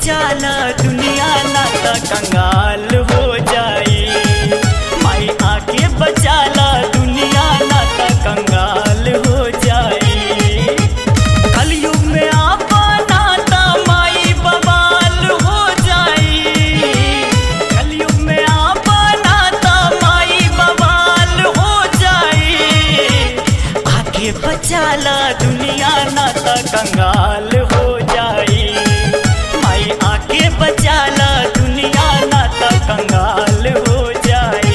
बचाला दुनिया ना त कंगाल हो जाई। माई आके बचाला दुनिया ना त कंगाल हो जाई। कलयुग में आपना त माई बवाल हो जाई। कलयुग में आपना त माई बवाल हो जाई। आके बचाला दुनिया ना त कंगाल हो जाई। माई आके बचाला दुनिया ना त कंगाल हो जाई।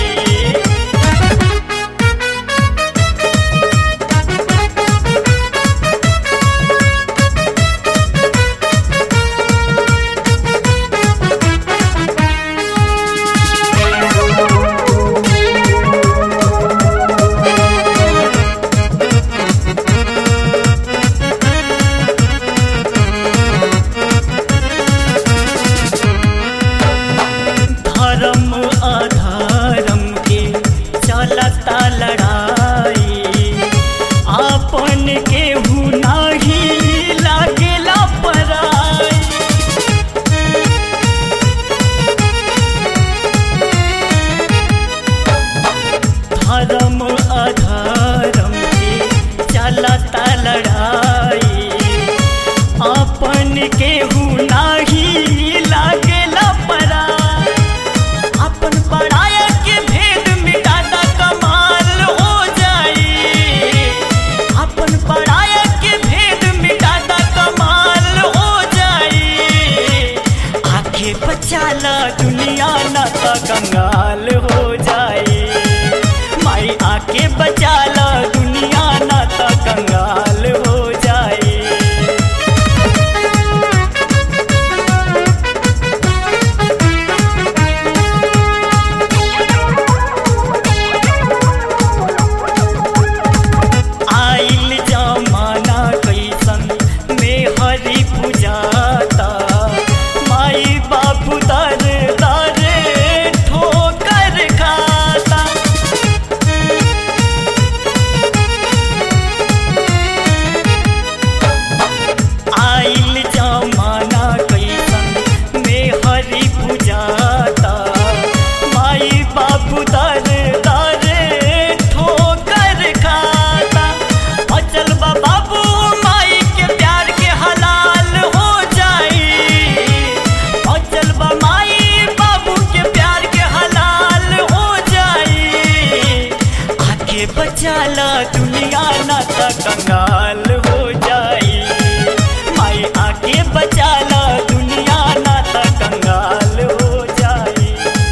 धर्म अधर्म के चलता लड़ाई। आपन केहू नाही लागेला पराई। धर्म अधर्म के चलता लड़ाई। आपन केहू नाही लागेला पराई। अपन पराया के भेद मिटाता कमाल हो जाई। अपन पराया के भेद मिटाता कमाल हो जाई। आके बचाला दुनिया ना त कंगाल हो जाई। माई आके बचाला दुनिया ना त कंगाल हो जाई। आइल जमाना कैसन में हरि पूजाता। माई बाबू दर दर ठोकर खाता। आइल जमाना कैसन में हरि पूजाता। माई बाबू दर दर ठोकर खाता। अचल बाबू माई के प्यार के हलाल हो जाई। अचल माई बाबू के प्यार के हलाल हो जाई। आके बचाला दुनिया ना त कंगाल हो जाई। माई आके बचाला दुनिया ना त कंगाल हो जाई।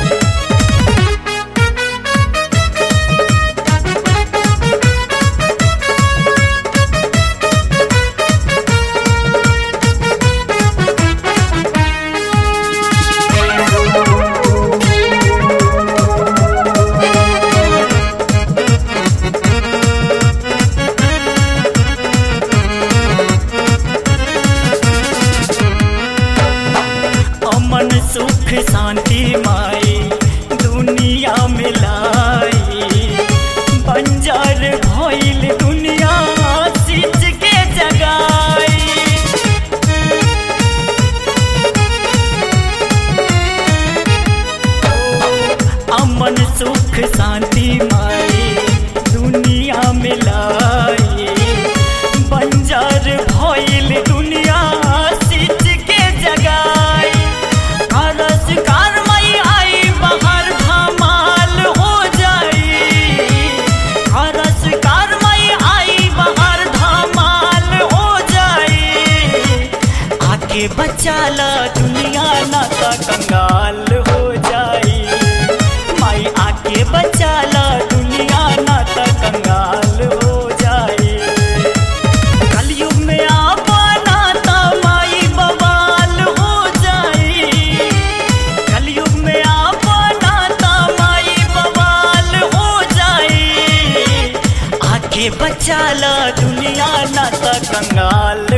अमन सुख शांति माई दुनिया में लाई। बंजर भइल दुनिया सींच के जगाई। अमन सुख शांति माई दुनिया में लाई। बंजर भइल दुनिया सींच के जगाई। रसकार मई आई बाहर धमाल हो जाई। रसकार मई आई बाहर धमाल हो जाई। आके बचाला दुनिया ना त कंगाल हो जाई। माई आके बचाला दुनिया ना त कंगाल हो जाई। कलयुग में आपना त माई बवाल हो जाई। कलयुग में आपना त माई बवाल हो जाई। आके बचाला दुनिया ना त कंगाल